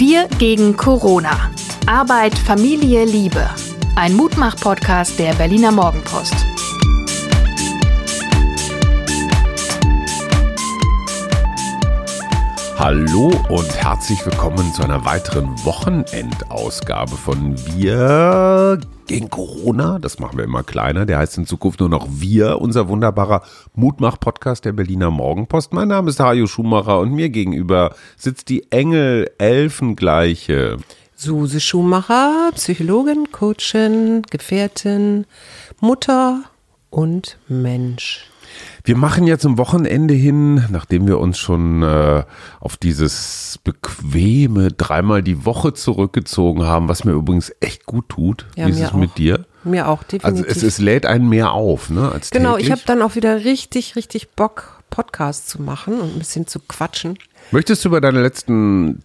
Wir gegen Corona. Arbeit, Familie, Liebe. Ein Mutmach-Podcast der Berliner Morgenpost. Hallo und herzlich willkommen zu einer weiteren Wochenendausgabe von Wir gegen Corona. Das machen wir immer kleiner. Der heißt in Zukunft nur noch Wir, unser wunderbarer Mutmach-Podcast der Berliner Morgenpost. Mein Name ist Hajo Schumacher und mir gegenüber sitzt die Engel-Elfengleiche Suse Schumacher, Psychologin, Coachin, Gefährtin, Mutter und Mensch. Wir machen ja zum Wochenende hin, nachdem wir uns schon auf dieses bequeme dreimal die Woche zurückgezogen haben, was mir übrigens echt gut tut. Ja, wie ist es mit dir? Mir auch, definitiv. Also es lädt einen mehr auf, ne? Als genau, täglich. Ich habe dann auch wieder richtig Bock, Podcast zu machen und ein bisschen zu quatschen. Möchtest du über deine letzten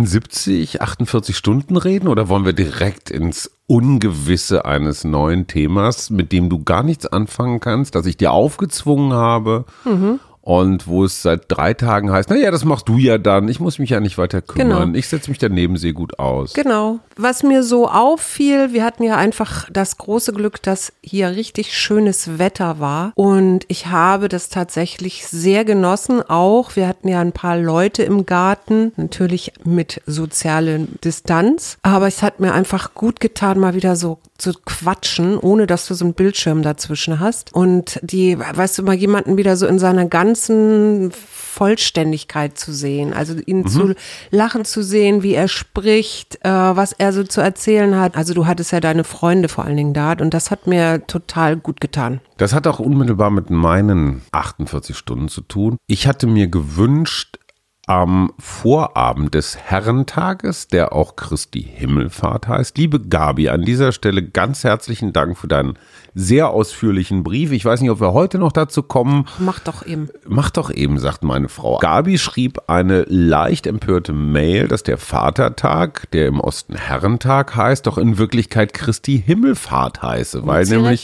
48 Stunden reden oder wollen wir direkt ins Ungewisse eines neuen Themas, mit dem du gar nichts anfangen kannst, das ich dir aufgezwungen habe und wo es seit 3 Tagen heißt, naja, das machst du ja dann, ich muss mich ja nicht weiter kümmern, Genau. Ich setze mich daneben, sehe gut aus. Genau. Was mir so auffiel, wir hatten ja einfach das große Glück, dass hier richtig schönes Wetter war und ich habe das tatsächlich sehr genossen auch. Wir hatten ja ein paar Leute im Garten, natürlich mit sozialer Distanz, aber es hat mir einfach gut getan, mal wieder so zu quatschen, ohne dass du so einen Bildschirm dazwischen hast und weißt du, mal jemanden wieder so in seiner ganzen Vollständigkeit zu sehen, also ihn zu lachen zu sehen, wie er spricht, was er so zu erzählen hat. Also du hattest ja deine Freunde vor allen Dingen da und das hat mir total gut getan. Das hat auch unmittelbar mit meinen 48 Stunden zu tun. Ich hatte mir gewünscht, am Vorabend des Herrentages, der auch Christi Himmelfahrt heißt. Liebe Gabi, an dieser Stelle ganz herzlichen Dank für deinen sehr ausführlichen Brief. Ich weiß nicht, ob wir heute noch dazu kommen. Mach doch eben. Mach doch eben, sagt meine Frau. Gabi schrieb eine leicht empörte Mail, dass der Vatertag, der im Osten Herrentag heißt, doch in Wirklichkeit Christi Himmelfahrt heiße, weil nämlich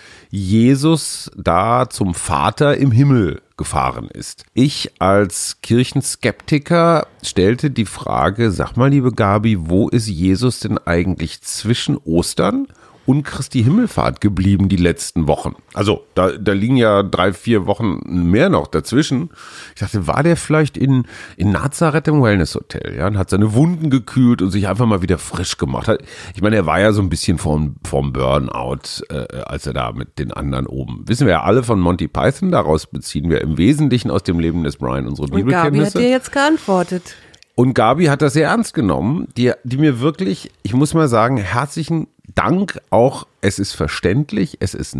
Jesus da zum Vater im Himmel gefahren ist. Ich als Kirchenskeptiker stellte die Frage, sag mal, liebe Gabi, wo ist Jesus denn eigentlich zwischen Ostern und Christi Himmelfahrt geblieben die letzten Wochen? Also da liegen ja 3-4 Wochen mehr noch dazwischen. Ich dachte, war der vielleicht in Nazareth im Wellness-Hotel, ja, und hat seine Wunden gekühlt und sich einfach mal wieder frisch gemacht. Ich meine, er war ja so ein bisschen vom Burnout, als er da mit den anderen oben. Wissen wir ja alle von Monty Python, daraus beziehen wir im Wesentlichen aus dem Leben des Brian unsere Bibelkenntnisse. Und Gabi hat dir jetzt geantwortet. Und Gabi hat das sehr ernst genommen, die mir wirklich, ich muss mal sagen, herzlichen Dank auch, es ist verständlich, es ist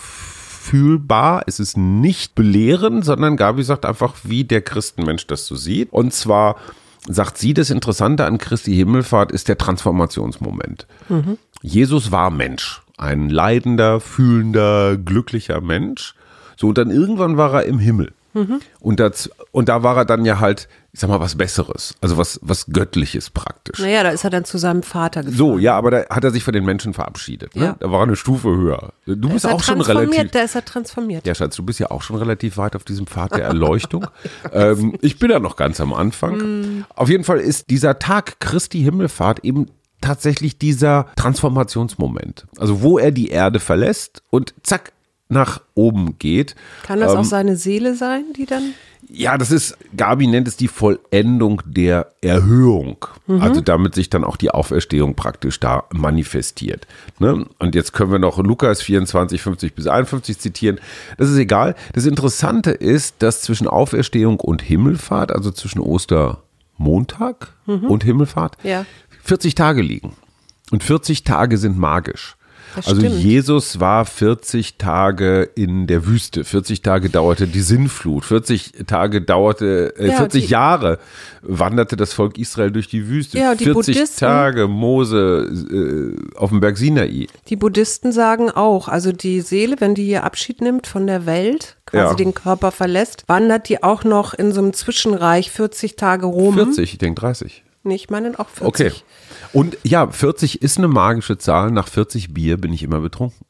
nachfühlbar, es ist nicht belehrend, sondern Gabi sagt einfach, wie der Christenmensch das so sieht. Und zwar sagt sie, das Interessante an Christi Himmelfahrt ist der Transformationsmoment. Jesus war Mensch, ein leidender, fühlender, glücklicher Mensch. So, und dann irgendwann war er im Himmel. Und da war er dann ja halt, ich sag mal, was Besseres, also was Göttliches praktisch. Naja, da ist er dann zu seinem Vater gefahren. So, ja, aber da hat er sich von den Menschen verabschiedet. Ne? Ja. Da war er eine Stufe höher. Du bist auch schon relativ. Da ist er transformiert. Ja, Schatz, du bist ja auch schon relativ weit auf diesem Pfad der Erleuchtung. Ich bin ja noch ganz am Anfang. Auf jeden Fall ist dieser Tag Christi Himmelfahrt eben tatsächlich dieser Transformationsmoment. Also wo er die Erde verlässt und zack, nach oben geht. Kann das auch seine Seele sein, die dann? Ja, Gabi nennt es die Vollendung der Erhöhung. Also damit sich dann auch die Auferstehung praktisch da manifestiert. Ne? Und jetzt können wir noch Lukas 24, 50 bis 51 zitieren. Das ist egal. Das Interessante ist, dass zwischen Auferstehung und Himmelfahrt, also zwischen Ostermontag und Himmelfahrt, 40 Tage liegen. Und 40 Tage sind magisch. Also Jesus war 40 Tage in der Wüste, 40 Tage dauerte die Sintflut, 40 Jahre wanderte das Volk Israel durch die Wüste, ja, die 40 Buddhisten, Tage Mose auf dem Berg Sinai. Die Buddhisten sagen auch, also die Seele, wenn die hier Abschied nimmt von der Welt, quasi den Körper verlässt, wandert die auch noch in so einem Zwischenreich 40 Tage rum. 40, ich denke 30. Ich meine auch 40. Okay. Und ja, 40 ist eine magische Zahl. Nach 40 Bier bin ich immer betrunken.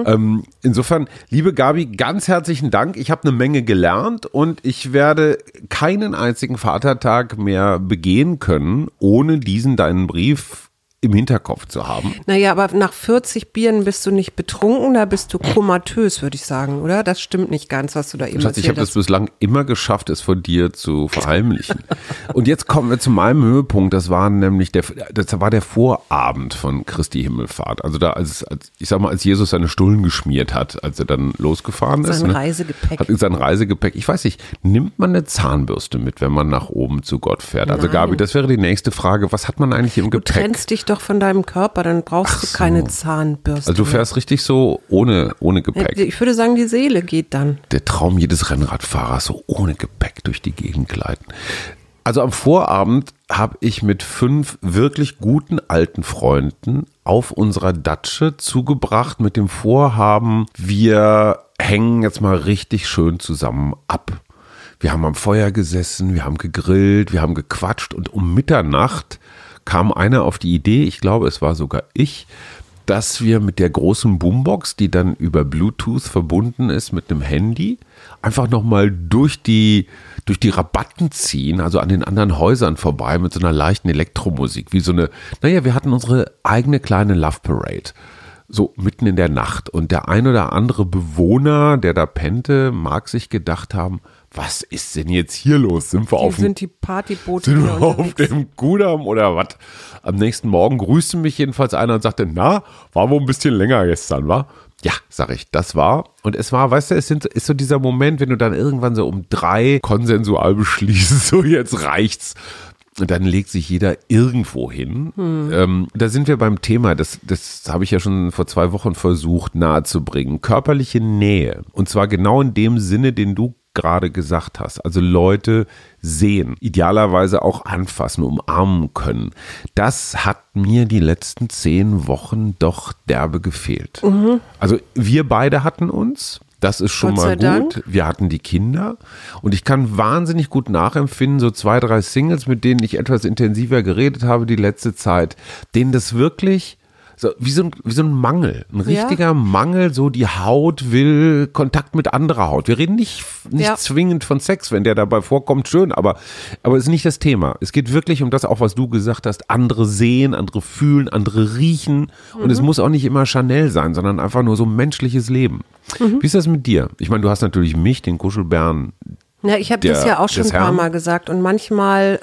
Insofern, liebe Gabi, ganz herzlichen Dank. Ich habe eine Menge gelernt und ich werde keinen einzigen Vatertag mehr begehen können, ohne diesen deinen Brief im Hinterkopf zu haben. Naja, aber nach 40 Bieren bist du nicht betrunken, da bist du komatös, würde ich sagen, oder? Das stimmt nicht ganz, was du da eben Schatz, erzählt ich habe das bislang immer geschafft, es vor dir zu verheimlichen. Und jetzt kommen wir zu meinem Höhepunkt. Das war nämlich das war der Vorabend von Christi Himmelfahrt. Also da, als Jesus seine Stullen geschmiert hat, als er dann losgefahren ist. Sein Reisegepäck. Hat sein Reisegepäck. Ich weiß nicht, nimmt man eine Zahnbürste mit, wenn man nach oben zu Gott fährt? Also Nein. Gabi, das wäre die nächste Frage. Was hat man eigentlich im Gepäck? Du trennst dich doch von deinem Körper, dann brauchst du keine Zahnbürste. Also du fährst richtig so ohne Gepäck. Ich würde sagen, die Seele geht dann. Der Traum jedes Rennradfahrers, so ohne Gepäck durch die Gegend gleiten. Also am Vorabend habe ich mit 5 wirklich guten alten Freunden auf unserer Datsche zugebracht mit dem Vorhaben, wir hängen jetzt mal richtig schön zusammen ab. Wir haben am Feuer gesessen, wir haben gegrillt, wir haben gequatscht und um Mitternacht kam einer auf die Idee, ich glaube, es war sogar ich, dass wir mit der großen Boombox, die dann über Bluetooth verbunden ist mit einem Handy, einfach nochmal durch die Rabatten ziehen, also an den anderen Häusern vorbei mit so einer leichten Elektromusik, wie so eine, wir hatten unsere eigene kleine Love Parade. So mitten in der Nacht. Und der ein oder andere Bewohner, der da pennte, mag sich gedacht haben, was ist denn jetzt hier los? Sind wir die Partyboote sind wir auf dem Kudamm oder was? Am nächsten Morgen grüßte mich jedenfalls einer und sagte, war wohl ein bisschen länger gestern, wa? Ja, sag ich, das war. Und es war, weißt du, ist so dieser Moment, wenn du dann irgendwann so um 3 konsensual beschließt, so jetzt reicht's. Und dann legt sich jeder irgendwo hin. Da sind wir beim Thema, das habe ich ja schon vor 2 Wochen versucht nahezubringen. Körperliche Nähe. Und zwar genau in dem Sinne, den du gerade gesagt hast. Also Leute sehen, idealerweise auch anfassen, umarmen können. Das hat mir die letzten 10 Wochen doch derbe gefehlt. Also wir beide hatten uns. Das ist schon mal gut. Dank. Wir hatten die Kinder und ich kann wahnsinnig gut nachempfinden, so 2, 3 Singles, mit denen ich etwas intensiver geredet habe die letzte Zeit, denen das wirklich so wie so ein Mangel, ein richtiger Mangel, so die Haut will Kontakt mit anderer Haut. Wir reden nicht zwingend von Sex, wenn der dabei vorkommt, schön, aber es ist nicht das Thema. Es geht wirklich um das, auch was du gesagt hast, andere sehen, andere fühlen, andere riechen und es muss auch nicht immer Chanel sein, sondern einfach nur so menschliches Leben. Wie ist das mit dir? Ich meine, du hast natürlich mich, den Kuschelbären. Ja, ich habe das ja auch schon ein paar Mal gesagt und manchmal,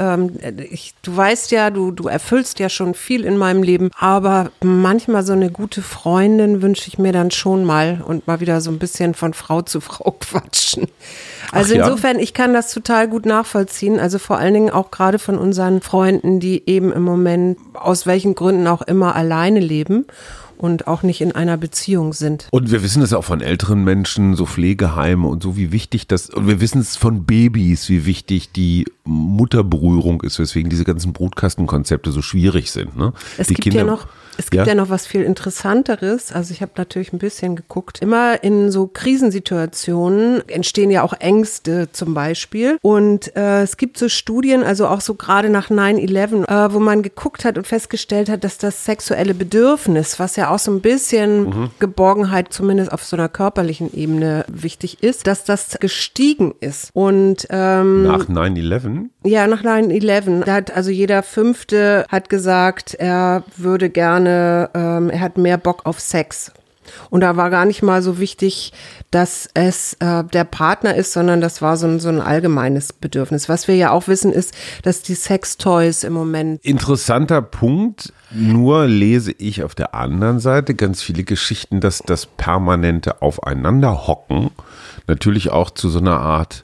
du weißt ja, du erfüllst ja schon viel in meinem Leben, aber manchmal so eine gute Freundin wünsche ich mir dann schon mal und mal wieder so ein bisschen von Frau zu Frau quatschen. Also insofern, ich kann das total gut nachvollziehen, also vor allen Dingen auch gerade von unseren Freunden, die eben im Moment aus welchen Gründen auch immer alleine leben. Und auch nicht in einer Beziehung sind. Und wir wissen es auch von älteren Menschen, so Pflegeheime und so, wie wichtig das, und wir wissen es von Babys, wie wichtig die Mutterberührung ist, weswegen diese ganzen Brutkastenkonzepte so schwierig sind. Ne? Es gibt ja noch was viel Interessanteres. Also ich habe natürlich ein bisschen geguckt. Immer in so Krisensituationen entstehen ja auch Ängste zum Beispiel. Und es gibt so Studien, also auch so gerade nach 9/11, wo man geguckt hat und festgestellt hat, dass das sexuelle Bedürfnis, was ja auch so ein bisschen Geborgenheit zumindest auf so einer körperlichen Ebene wichtig ist, dass das gestiegen ist. Und nach 9/11? Ja, nach 9/11. Da hat also jeder 5. hat gesagt, er würde gerne, er hat mehr Bock auf Sex. Und da war gar nicht mal so wichtig, dass es der Partner ist, sondern das war so ein allgemeines Bedürfnis. Was wir ja auch wissen ist, dass die Sextoys im Moment... Interessanter Punkt, nur lese ich auf der anderen Seite ganz viele Geschichten, dass das permanente Aufeinanderhocken natürlich auch zu so einer Art...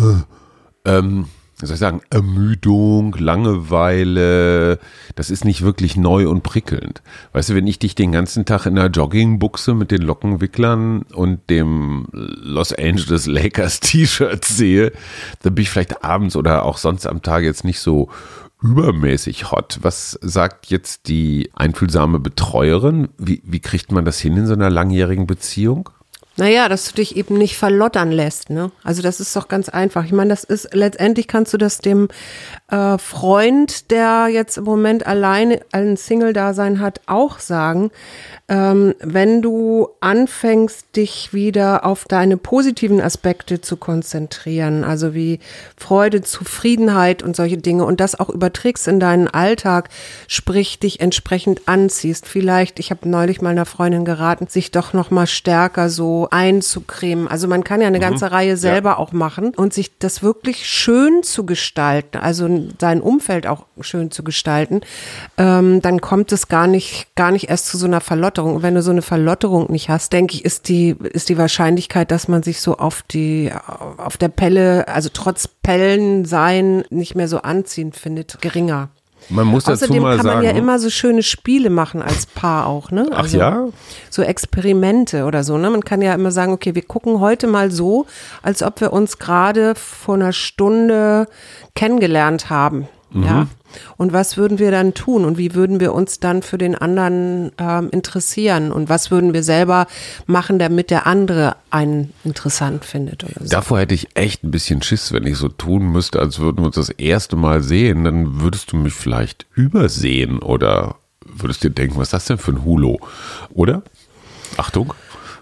wie soll ich sagen, Ermüdung, Langeweile, das ist nicht wirklich neu und prickelnd. Weißt du, wenn ich dich den ganzen Tag in der Joggingbuchse mit den Lockenwicklern und dem Los Angeles Lakers T-Shirt sehe, dann bin ich vielleicht abends oder auch sonst am Tag jetzt nicht so übermäßig hot. Was sagt jetzt die einfühlsame Betreuerin? Wie kriegt man das hin in so einer langjährigen Beziehung? Naja, dass du dich eben nicht verlottern lässt, ne? Also das ist doch ganz einfach. Ich meine, letztendlich kannst du das dem Freund, der jetzt im Moment alleine ein Single-Dasein hat, auch sagen, wenn du anfängst, dich wieder auf deine positiven Aspekte zu konzentrieren, also wie Freude, Zufriedenheit und solche Dinge und das auch überträgst in deinen Alltag, sprich dich entsprechend anziehst. Vielleicht, ich habe neulich mal einer Freundin geraten, sich doch noch mal stärker so einzucremen. Also man kann ja eine ganze Reihe selber auch machen und sich das wirklich schön zu gestalten, also sein Umfeld auch schön zu gestalten, dann kommt es gar nicht erst zu so einer Verlotterung. Und wenn du so eine Verlotterung nicht hast, denke ich, ist die Wahrscheinlichkeit, dass man sich so auf der Pelle, also trotz Pellen sein, nicht mehr so anziehend findet, geringer. Man muss dazu Außerdem mal kann man sagen, ja immer so schöne Spiele machen als Paar auch, ne? Ach ja? So Experimente oder so, ne? Man kann ja immer sagen, okay, wir gucken heute mal so, als ob wir uns gerade vor einer Stunde kennengelernt haben, ja? Und was würden wir dann tun und wie würden wir uns dann für den anderen interessieren und was würden wir selber machen, damit der andere einen interessant findet oder so. Davor hätte ich echt ein bisschen Schiss, wenn ich so tun müsste, als würden wir uns das erste Mal sehen, dann würdest du mich vielleicht übersehen oder würdest dir denken, was ist das denn für ein Hulo, oder? Achtung.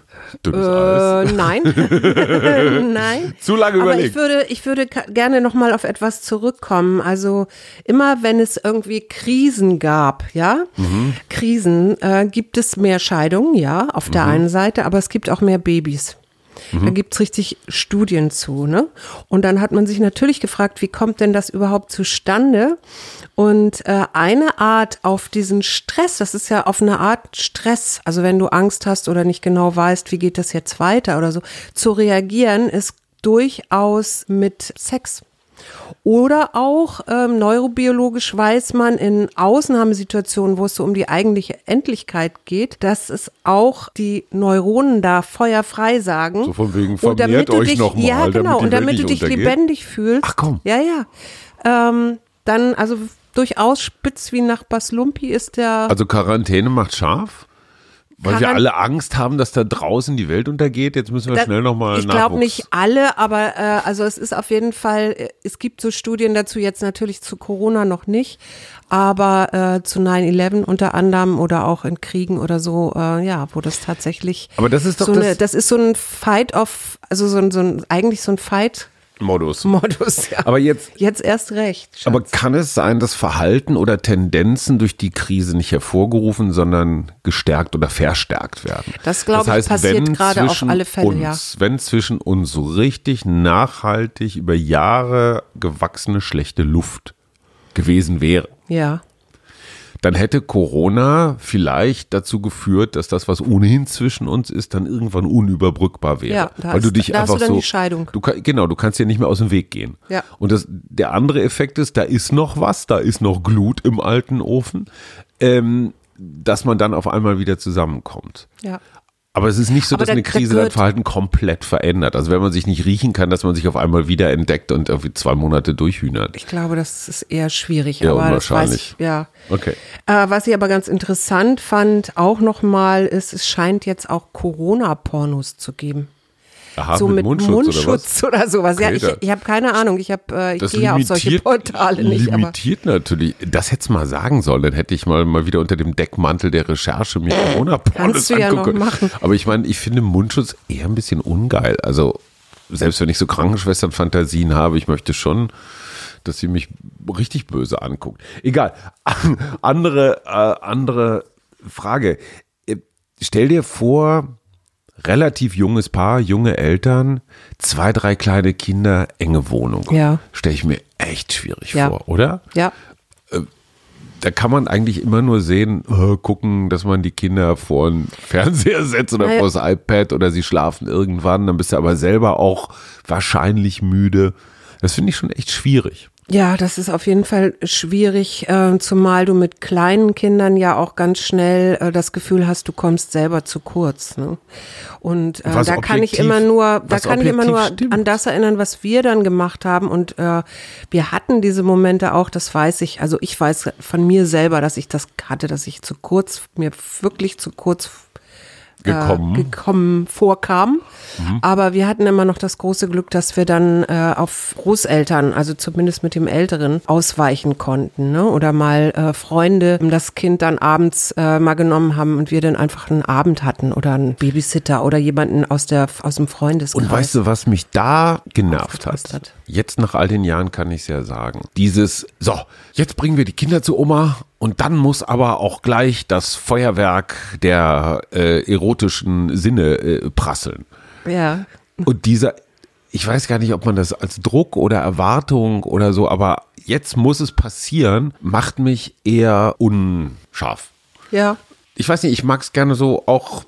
Nein. Nein. Zu lange überlegt. Aber ich würde gerne nochmal auf etwas zurückkommen. Also immer wenn es irgendwie Krisen gab, ja, Krisen, gibt es mehr Scheidungen, ja, auf der einen Seite, aber es gibt auch mehr Babys. Da gibt's richtig Studien zu, ne? Und dann hat man sich natürlich gefragt, wie kommt denn das überhaupt zustande? Und eine Art auf diesen Stress, das ist ja auf eine Art Stress, also wenn du Angst hast oder nicht genau weißt, wie geht das jetzt weiter oder so, zu reagieren, ist durchaus mit Sex. Oder auch neurobiologisch weiß man in Ausnahmesituationen, wo es so um die eigentliche Endlichkeit geht, dass es auch die Neuronen da feuerfrei sagen. So von wegen vermehrt euch nochmal. Ja, genau. Und damit du dich lebendig fühlst. Ach komm. Ja. Dann, also durchaus spitz wie Nachbars Lumpi ist der. Also Quarantäne macht scharf? Weil wir alle Angst haben, dass da draußen die Welt untergeht. Jetzt müssen wir schnell nochmal Ich glaube nicht alle, aber also es ist auf jeden Fall, es gibt so Studien dazu, jetzt natürlich zu Corona noch nicht, aber zu 9/11 unter anderem oder auch in Kriegen oder so, wo das tatsächlich. Aber das ist doch das ist so ein Fight-off, also eigentlich so ein Fight. Modus, ja. Aber jetzt erst recht. Schatz. Aber kann es sein, dass Verhalten oder Tendenzen durch die Krise nicht hervorgerufen, sondern gestärkt oder verstärkt werden? Das glaube ich passiert gerade auf alle Fälle, Wenn zwischen uns so richtig nachhaltig über Jahre gewachsene schlechte Luft gewesen wäre. Ja. Dann hätte Corona vielleicht dazu geführt, dass das, was ohnehin zwischen uns ist, dann irgendwann unüberbrückbar wäre. Ja, weil du dich einfach hast du dann so, die Scheidung. du kannst dir nicht mehr aus dem Weg gehen. Ja. Und der andere Effekt ist, da ist noch was, da ist noch Glut im alten Ofen, dass man dann auf einmal wieder zusammenkommt. Ja. Aber es ist nicht so, dass eine Krise dein Verhalten komplett verändert. Also wenn man sich nicht riechen kann, dass man sich auf einmal wieder entdeckt und irgendwie 2 Monate durchhühnert. Ich glaube, das ist eher schwierig. Ja, aber unwahrscheinlich. Das weiß ich, ja. Okay. Was ich aber ganz interessant fand, auch nochmal, ist, es scheint jetzt auch Corona-Pornos zu geben. Aha, so mit Mundschutz oder sowas. Okay, ja, ich habe keine Ahnung. Ich gehe ja auf solche Portale nicht. Limitiert natürlich. Das hättest du mal sagen sollen. Dann hätte ich mal wieder unter dem Deckmantel der Recherche mir Corona-Pornos angucken. Ja noch machen. Aber ich meine, ich finde Mundschutz eher ein bisschen ungeil. Also selbst wenn ich so Krankenschwestern-Fantasien habe, ich möchte schon, dass sie mich richtig böse anguckt. Egal. Andere Frage. Stell dir vor, relativ junges Paar, junge Eltern, 2, 3 kleine Kinder, enge Wohnung. Ja. Stelle ich mir echt schwierig vor, oder? Ja. Da kann man eigentlich immer nur sehen, gucken, dass man die Kinder vor den Fernseher setzt oder vor das iPad oder sie schlafen irgendwann, dann bist du aber selber auch wahrscheinlich müde. Das finde ich schon echt schwierig. Ja, das ist auf jeden Fall schwierig, zumal du mit kleinen Kindern ja auch ganz schnell das Gefühl hast, du kommst selber zu kurz. Ne? Und da kann ich immer nur an das erinnern, was wir dann gemacht haben. Und wir hatten diese Momente auch, das weiß ich, also ich weiß von mir selber, dass ich das hatte, dass ich mir wirklich zu kurz vorkam. Aber wir hatten immer noch das große Glück, dass wir dann auf Großeltern, also zumindest mit dem Älteren, ausweichen konnten. Ne? Oder mal Freunde das Kind dann abends mal genommen haben und wir dann einfach einen Abend hatten oder einen Babysitter oder jemanden aus dem Freundeskreis. Und weißt du, was mich da genervt hat? Jetzt nach all den Jahren kann ich es ja sagen. Jetzt bringen wir die Kinder zu Oma und dann muss aber auch gleich das Feuerwerk der erotischen Sinne prasseln. Ja. Und ich weiß gar nicht, ob man das als Druck oder Erwartung oder so, aber jetzt muss es passieren, macht mich eher unscharf. Ja. Ich weiß nicht, ich mag es gerne so auch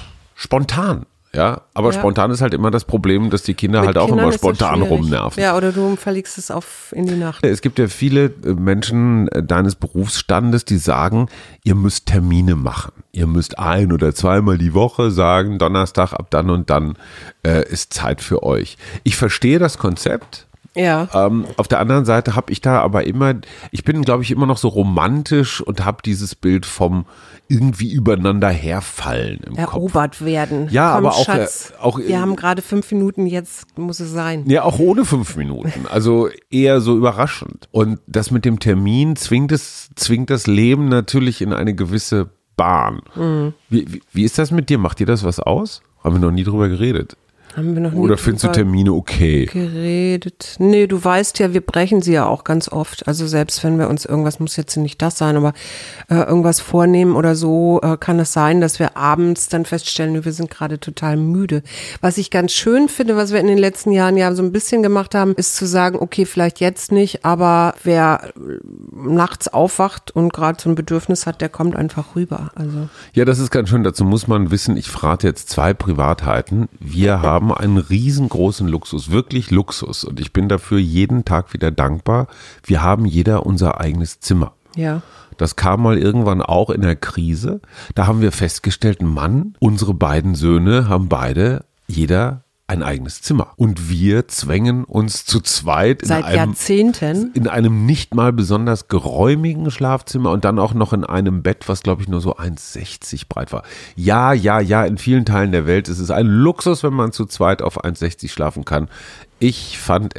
spontan. Ja, aber spontan ist halt immer das Problem, dass die Kinder halt auch immer spontan rumnerven. Ja, oder du verlegst es in die Nacht. Es gibt ja viele Menschen deines Berufsstandes, die sagen, ihr müsst Termine machen. Ihr müsst 1- oder 2-mal die Woche sagen, Donnerstag ab dann und dann ist Zeit für euch. Ich verstehe das Konzept. Ja. Auf der anderen Seite habe ich da aber ich bin, glaube ich, immer noch so romantisch und habe dieses Bild vom irgendwie übereinander herfallen im Kopf. Erobert werden. Ja, Komm, aber Schatz, wir haben gerade 5 Minuten, jetzt muss es sein. Ja, auch ohne 5 Minuten. Also eher so überraschend. Und das mit dem Termin zwingt das Leben natürlich in eine gewisse Bahn. Mhm. Wie ist das mit dir? Macht dir das was aus? Haben wir noch nie drüber geredet. Haben wir noch nie Oder findest du Termine okay? Geredet. Nee, du weißt ja, wir brechen sie ja auch ganz oft. Also selbst wenn wir uns irgendwas, muss jetzt nicht das sein, aber irgendwas vornehmen oder so, kann es sein, dass wir abends dann feststellen, wir sind gerade total müde. Was ich ganz schön finde, was wir in den letzten Jahren ja so ein bisschen gemacht haben, ist zu sagen, okay, vielleicht jetzt nicht, aber wer nachts aufwacht und gerade so ein Bedürfnis hat, der kommt einfach rüber. Also. Ja, das ist ganz schön. Dazu muss man wissen, ich verrate jetzt 2 Privatheiten. Wir haben einen riesengroßen Luxus, wirklich Luxus. Und ich bin dafür jeden Tag wieder dankbar. Wir haben jeder unser eigenes Zimmer. Ja. Das kam mal irgendwann auch in der Krise. Da haben wir festgestellt, Mann, unsere beiden Söhne haben beide jeder ein eigenes Zimmer. Und wir zwängen uns zu zweit Jahrzehnten in einem nicht mal besonders geräumigen Schlafzimmer und dann auch noch in einem Bett, was glaube ich nur so 1,60 breit war. Ja, in vielen Teilen der Welt ist es ein Luxus, wenn man zu zweit auf 1,60 schlafen kann. Ich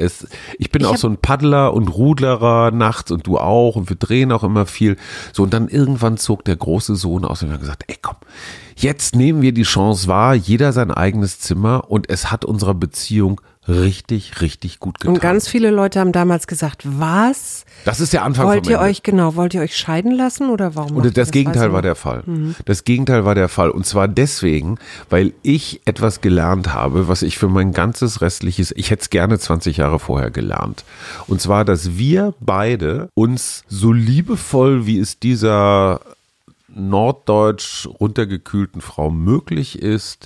bin auch so ein Paddler und Rudlerer nachts und du auch und wir drehen auch immer viel. So, und dann irgendwann zog der große Sohn aus und wir haben gesagt, ey komm, jetzt nehmen wir die Chance wahr, jeder sein eigenes Zimmer und es hat unserer Beziehung richtig, richtig gut getan. Und ganz viele Leute haben damals gesagt, was? Das ist der Anfang wollt ihr euch scheiden lassen oder warum? Und das Gegenteil war der Fall. Mhm. Das Gegenteil war der Fall. Und zwar deswegen, weil ich etwas gelernt habe, was ich für mein ganzes restliches, ich hätte es gerne 20 Jahre vorher gelernt. Und zwar, dass wir beide uns so liebevoll, wie es dieser norddeutsch runtergekühlten Frau möglich ist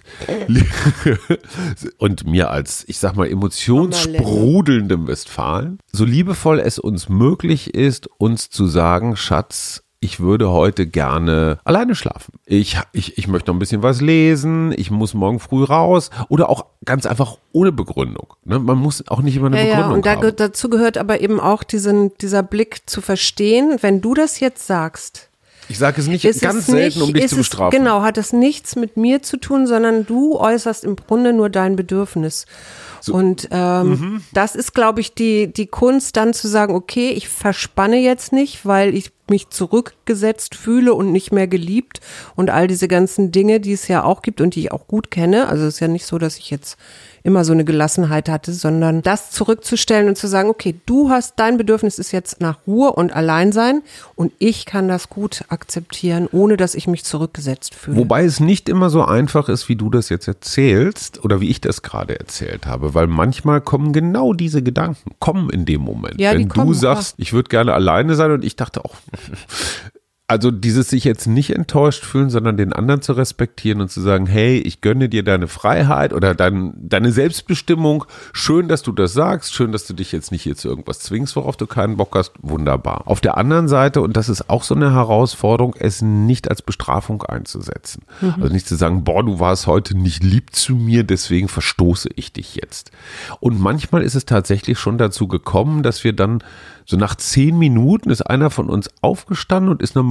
und mir als, ich sag mal, emotionssprudelndem Westfalen, so liebevoll es uns möglich ist, uns zu sagen, Schatz, ich würde heute gerne alleine schlafen. Ich möchte noch ein bisschen was lesen, ich muss morgen früh raus oder auch ganz einfach ohne Begründung. Ne? Man muss auch nicht immer eine Begründung haben. Und dazu gehört aber eben auch dieser Blick zu verstehen, wenn du das jetzt sagst. Ich sage es nicht ganz selten, um dich zu bestrafen. Genau, hat es nichts mit mir zu tun, sondern du äußerst im Grunde nur dein Bedürfnis. So. Und das ist, glaube ich, die Kunst, dann zu sagen, okay, ich verspanne jetzt nicht, weil ich mich zurückgesetzt fühle und nicht mehr geliebt und all diese ganzen Dinge, die es ja auch gibt und die ich auch gut kenne. Also es ist ja nicht so, dass ich jetzt immer so eine Gelassenheit hatte, sondern das zurückzustellen und zu sagen, okay, dein Bedürfnis ist jetzt nach Ruhe und Alleinsein und ich kann das gut akzeptieren, ohne dass ich mich zurückgesetzt fühle. Wobei es nicht immer so einfach ist, wie du das jetzt erzählst oder wie ich das gerade erzählt habe, weil manchmal kommen genau diese Gedanken, in dem Moment. Ja, wenn du sagst, ich würde gerne alleine sein und ich dachte auch, also dieses sich jetzt nicht enttäuscht fühlen, sondern den anderen zu respektieren und zu sagen, hey, ich gönne dir deine Freiheit oder deine Selbstbestimmung. Schön, dass du das sagst. Schön, dass du dich jetzt nicht hier zu irgendwas zwingst, worauf du keinen Bock hast. Wunderbar. Auf der anderen Seite, und das ist auch so eine Herausforderung, es nicht als Bestrafung einzusetzen. Mhm. Also nicht zu sagen, du warst heute nicht lieb zu mir, deswegen verstoße ich dich jetzt. Und manchmal ist es tatsächlich schon dazu gekommen, dass wir dann so nach 10 Minuten ist einer von uns aufgestanden und ist nochmal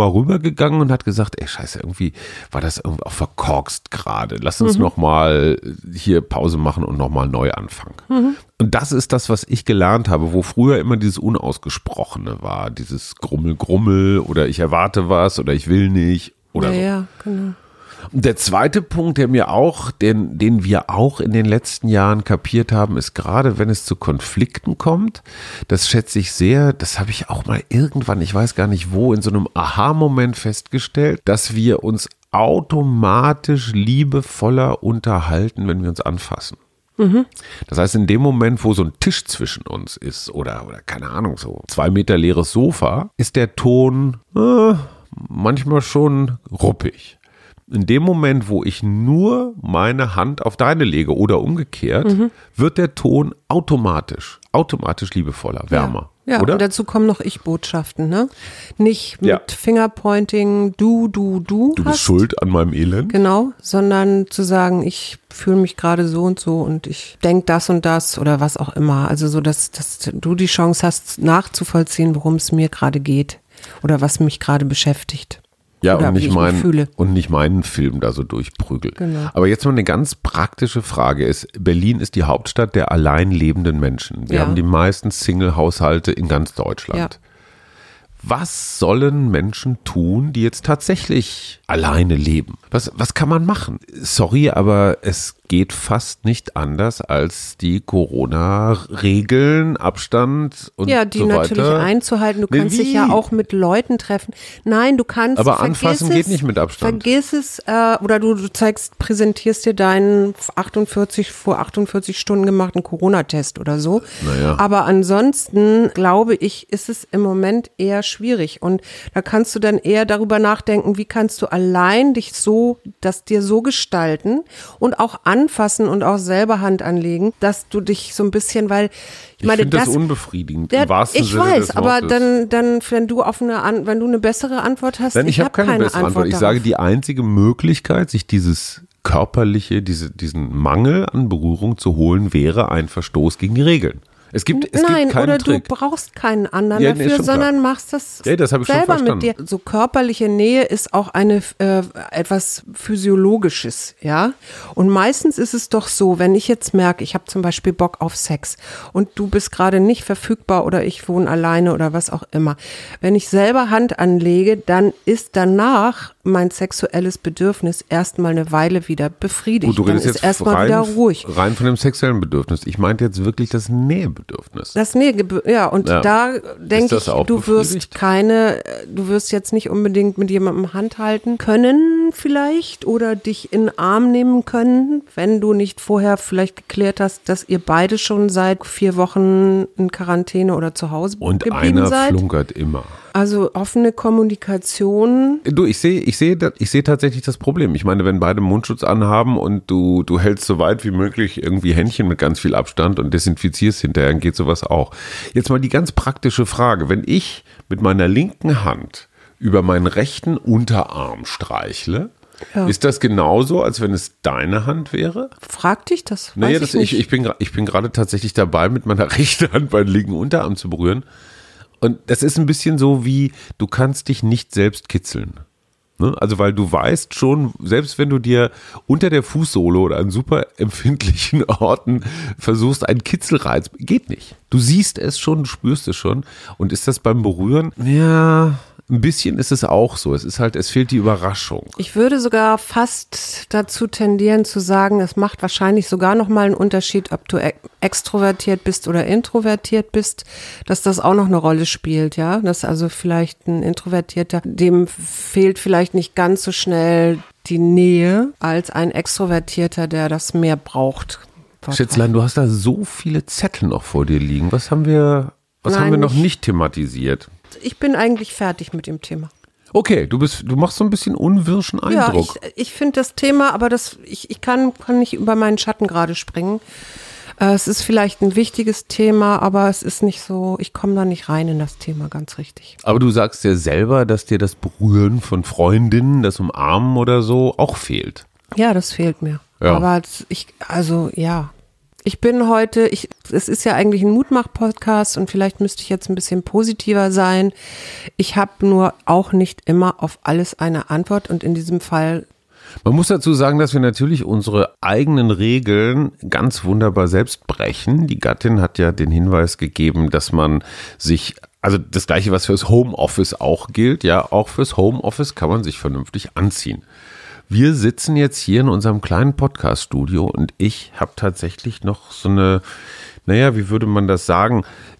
nochmal rübergegangen und hat gesagt, ey scheiße, irgendwie war das irgendwie auch verkorkst gerade. Lass uns nochmal hier Pause machen und nochmal neu anfangen. Und das ist das, was ich gelernt habe, wo früher immer dieses Unausgesprochene war, dieses Grummel oder ich erwarte was oder ich will nicht oder so. Ja, genau. Der zweite Punkt, den wir auch in den letzten Jahren kapiert haben, ist gerade, wenn es zu Konflikten kommt, das schätze ich sehr, das habe ich auch mal irgendwann, ich weiß gar nicht wo, in so einem Aha-Moment festgestellt, dass wir uns automatisch liebevoller unterhalten, wenn wir uns anfassen. Das heißt, in dem Moment, wo so ein Tisch zwischen uns ist oder keine Ahnung, so 2 Meter leeres Sofa, ist der Ton manchmal schon ruppig. In dem Moment, wo ich nur meine Hand auf deine lege oder umgekehrt, wird der Ton automatisch liebevoller, wärmer. Ja, oder? Und dazu kommen noch Ich-Botschaften, ne? Nicht mit Fingerpointing, du Du bist schuld an meinem Elend. Genau, sondern zu sagen, ich fühle mich gerade so und ich denke das und das oder was auch immer. Also so, dass du die Chance hast, nachzuvollziehen, worum es mir gerade geht oder was mich gerade beschäftigt. Ja, oder und nicht fühle. meinen Film da so durchprügel. Genau. Aber jetzt mal eine ganz praktische Frage ist, Berlin ist die Hauptstadt der allein lebenden Menschen. Wir haben die meisten Single-Haushalte in ganz Deutschland. Ja. Was sollen Menschen tun, die jetzt tatsächlich alleine leben? Was kann man machen? Sorry, aber es geht fast nicht anders als die Corona-Regeln, Abstand und so weiter. Ja, die natürlich einzuhalten. Du kannst dich ja auch mit Leuten treffen. Nein, du kannst. Aber anfassen geht nicht mit Abstand. Vergiss es, oder du präsentierst dir deinen vor 48 Stunden gemachten Corona-Test oder so. Naja. Aber ansonsten, glaube ich, ist es im Moment eher schwierig. Und da kannst du dann eher darüber nachdenken, wie kannst du allein dich dir so gestalten und auch anfassen und auch selber Hand anlegen, dass du dich so ein bisschen, weil ich finde das unbefriedigend, im wahrsten Sinne des Wortes. Ich weiß, aber dann, wenn du eine bessere Antwort hast, ich habe keine bessere Antwort. Ich sage, die einzige Möglichkeit, sich dieses körperliche, diesen Mangel an Berührung zu holen, wäre ein Verstoß gegen die Regeln. Es gibt keinen oder Trick. Du brauchst keinen anderen dafür, sondern machst das, das habe ich selber schon mit dir. So körperliche Nähe ist auch etwas Physiologisches, ja. Und meistens ist es doch so, wenn ich jetzt merke, ich habe zum Beispiel Bock auf Sex und du bist gerade nicht verfügbar oder ich wohne alleine oder was auch immer. Wenn ich selber Hand anlege, dann ist danach mein sexuelles Bedürfnis erstmal eine Weile wieder befriedigt. Gut, du redest dann ist jetzt erstmal wieder ruhig. Rein von dem sexuellen Bedürfnis. Ich meinte jetzt wirklich das Nähebedürfnis. Da denke ich, du wirst jetzt nicht unbedingt mit jemandem Hand halten können vielleicht oder dich in den Arm nehmen können, wenn du nicht vorher vielleicht geklärt hast, dass ihr beide schon seit 4 Wochen in Quarantäne oder zu Hause geblieben seid. Und einer flunkert immer. Also offene Kommunikation. Du, ich sehe tatsächlich das Problem. Ich meine, wenn beide Mundschutz anhaben und du hältst so weit wie möglich irgendwie Händchen mit ganz viel Abstand und desinfizierst hinterher, dann geht sowas auch. Jetzt mal die ganz praktische Frage. Wenn ich mit meiner linken Hand über meinen rechten Unterarm streichle, ist das genauso, als wenn es deine Hand wäre? Frag dich das. Naja, ich bin gerade tatsächlich dabei, mit meiner rechten Hand meinen linken Unterarm zu berühren. Und das ist ein bisschen so wie, du kannst dich nicht selbst kitzeln. Ne? Also weil du weißt schon, selbst wenn du dir unter der Fußsohle oder an super empfindlichen Orten versuchst, einen Kitzelreiz, geht nicht. Du siehst es schon, du spürst es schon. Und ist das beim Berühren? Ja, ein bisschen ist es auch so. Es fehlt die Überraschung. Ich würde sogar fast dazu tendieren zu sagen, es macht wahrscheinlich sogar noch mal einen Unterschied, ob du extrovertiert bist oder introvertiert bist, dass das auch noch eine Rolle spielt, ja. Dass also vielleicht ein Introvertierter, dem fehlt vielleicht nicht ganz so schnell die Nähe als ein Extrovertierter, der das mehr braucht. Schätzlein, du hast da so viele Zettel noch vor dir liegen. Was haben wir noch nicht thematisiert? Ich bin eigentlich fertig mit dem Thema. Okay, du machst so ein bisschen unwirschen Eindruck. Ja, ich finde das Thema, aber ich kann nicht über meinen Schatten gerade springen. Es ist vielleicht ein wichtiges Thema, aber es ist nicht so, ich komme da nicht rein in das Thema ganz richtig. Aber du sagst ja selber, dass dir das Berühren von Freundinnen, das Umarmen oder so auch fehlt. Ja, das fehlt mir. Ja. Aber Ich bin heute, es ist ja eigentlich ein Mutmach-Podcast und vielleicht müsste ich jetzt ein bisschen positiver sein. Ich habe nur auch nicht immer auf alles eine Antwort und in diesem Fall. Man muss dazu sagen, dass wir natürlich unsere eigenen Regeln ganz wunderbar selbst brechen. Die Gattin hat ja den Hinweis gegeben, dass man sich, also das Gleiche, was fürs Homeoffice auch gilt, ja, auch fürs Homeoffice kann man sich vernünftig anziehen. Wir sitzen jetzt hier in unserem kleinen Podcast-Studio und ich habe tatsächlich noch so eine, naja, wie würde man das sagen,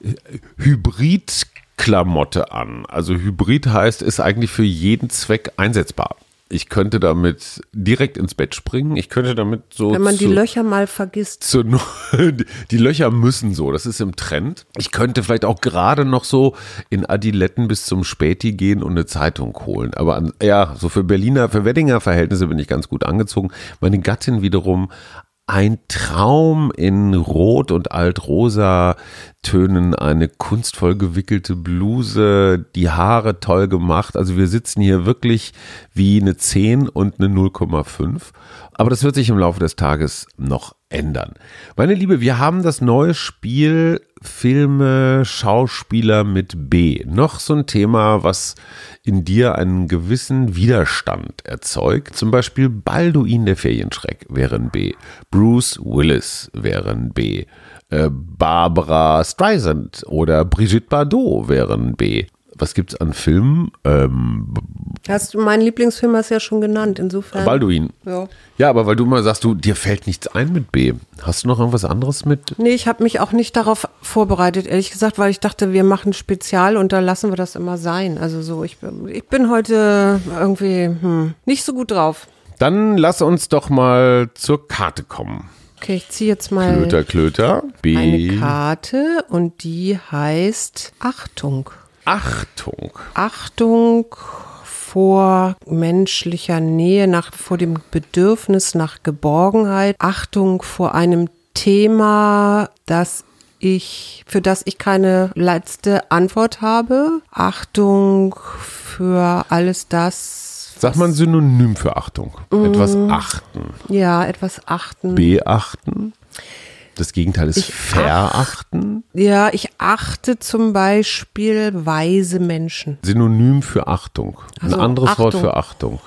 Hybrid-Klamotte an. Also Hybrid heißt, ist eigentlich für jeden Zweck einsetzbar. Ich könnte damit direkt ins Bett springen. Ich könnte damit so. Wenn man die Löcher mal vergisst. Die Löcher müssen so. Das ist im Trend. Ich könnte vielleicht auch gerade noch so in Adiletten bis zum Späti gehen und eine Zeitung holen. Aber so für Weddinger Verhältnisse bin ich ganz gut angezogen. Meine Gattin wiederum ein Traum in Rot und Altrosa Tönen, eine kunstvoll gewickelte Bluse, die Haare toll gemacht. Also wir sitzen hier wirklich wie eine 10 und eine 0,5. Aber das wird sich im Laufe des Tages noch ändern. Meine Liebe, wir haben das neue Spiel Filme, Schauspieler mit B. Noch so ein Thema, was in dir einen gewissen Widerstand erzeugt. Zum Beispiel Balduin der Ferienschreck wäre ein B. Bruce Willis wäre ein B. Barbara Streisand oder Brigitte Bardot wären B. Was gibt's an Filmen? Mein Lieblingsfilm hast du ja schon genannt, insofern. Balduin. Ja, aber weil du immer sagst, dir fällt nichts ein mit B. Hast du noch irgendwas anderes mit? Nee, ich habe mich auch nicht darauf vorbereitet, ehrlich gesagt, weil ich dachte, wir machen Spezial und da lassen wir das immer sein. Also so, ich bin heute irgendwie nicht so gut drauf. Dann lass uns doch mal zur Karte kommen. Okay, ich ziehe jetzt mal Klöter, B. eine Karte und die heißt Achtung. Achtung vor menschlicher Nähe, vor dem Bedürfnis nach Geborgenheit. Achtung vor einem Thema, für das ich keine letzte Antwort habe. Achtung für alles das. Sag mal ein Synonym für Achtung. Etwas achten. Ja, etwas achten. Beachten. Das Gegenteil ist verachten. Ja, ich achte zum Beispiel weise Menschen. Synonym für Achtung. Also ein anderes Achtung. Wort für Achtung.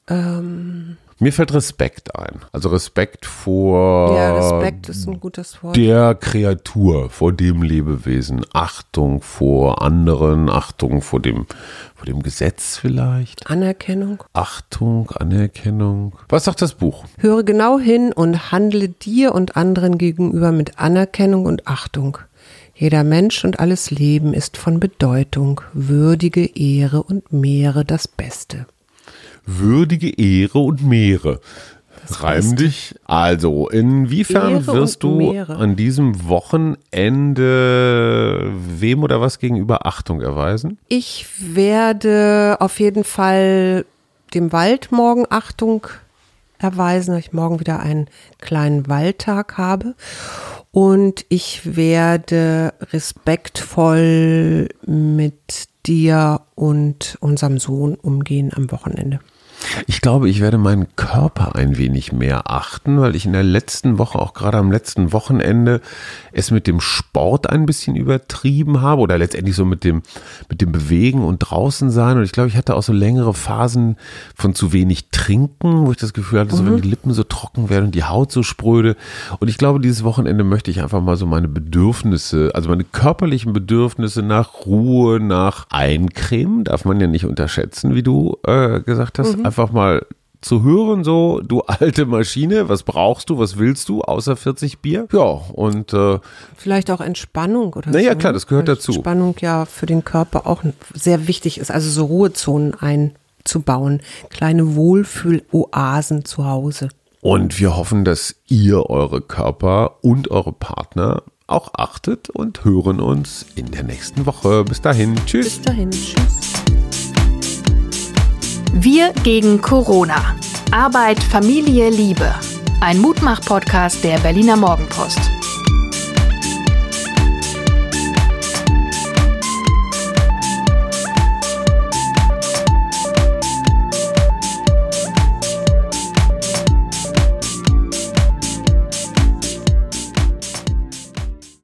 Mir fällt Respekt ein. Also Respekt vor Respekt ist ein gutes Wort. Der Kreatur, vor dem Lebewesen. Achtung vor anderen, Achtung vor dem Gesetz vielleicht. Anerkennung. Achtung, Anerkennung. Was sagt das Buch? Höre genau hin und handle dir und anderen gegenüber mit Anerkennung und Achtung. Jeder Mensch und alles Leben ist von Bedeutung. Würdige Ehre und mehre das Beste. Würdige Ehre und Meere. Reim dich. Also, inwiefern Ehre wirst du Meere. an diesem Wochenende wem oder was gegenüber Achtung erweisen? Ich werde auf jeden Fall dem Wald morgen Achtung erweisen, weil ich morgen wieder einen kleinen Waldtag habe. Und ich werde respektvoll mit dir und unserem Sohn umgehen am Wochenende. Ich glaube, ich werde meinen Körper ein wenig mehr achten, weil ich in der letzten Woche, auch gerade am letzten Wochenende, es mit dem Sport ein bisschen übertrieben habe oder letztendlich so mit dem Bewegen und draußen sein. Und ich glaube, ich hatte auch so längere Phasen von zu wenig Trinken, wo ich das Gefühl hatte, so wenn die Lippen so trocken werden und die Haut so spröde. Und ich glaube, dieses Wochenende möchte ich einfach mal so meine Bedürfnisse, also meine körperlichen Bedürfnisse nach Ruhe, nach Eincremen, darf man ja nicht unterschätzen, wie du gesagt hast, einfach mal zu hören, so, du alte Maschine, was brauchst du, was willst du, außer 40 Bier? Ja, und vielleicht auch Entspannung oder so. Naja, klar, das gehört weil dazu. Entspannung ja für den Körper auch sehr wichtig ist, also so Ruhezonen einzubauen, kleine Wohlfühloasen zu Hause. Und wir hoffen, dass ihr eure Körper und eure Partner auch achtet und hören uns in der nächsten Woche. Bis dahin, tschüss. Bis dahin, tschüss. Wir gegen Corona. Arbeit, Familie, Liebe. Ein Mutmach-Podcast der Berliner Morgenpost.